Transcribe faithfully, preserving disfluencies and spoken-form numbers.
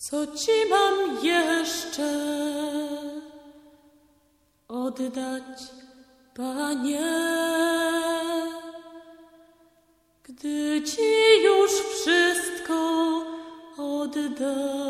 Co ci mam jeszcze oddać, Panie, gdy ci już wszystko oddam?